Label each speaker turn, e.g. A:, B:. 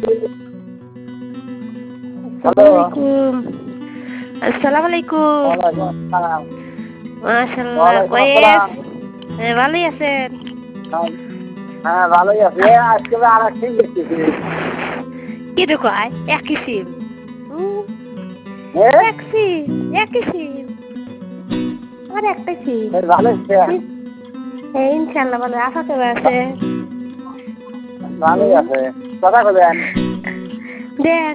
A: আসসালামালাইকুম। আসসালামালাইকুম।
B: ওয়ালাইকুম আসসালাম।
A: মাশাআল্লাহ
B: ওয়ালাইকুম
A: কয়েস?
B: আসসালাম।
A: ভালোই আছেন?
B: হ্যাঁ, হ্যাঁ ভালোই আছি। আজকে আরেক সিম দেখতেছি।
A: কি রে কয়? একই সিম।
B: হ্যাঁ?
A: এক সিম, একই সিম। আর একটা সিম।
B: বেশ ভালো হচ্ছে।
A: ইনশাআল্লাহ ভালো আশা তো আছে।
B: ভালোই আছে। কথা কবেন?
A: দেন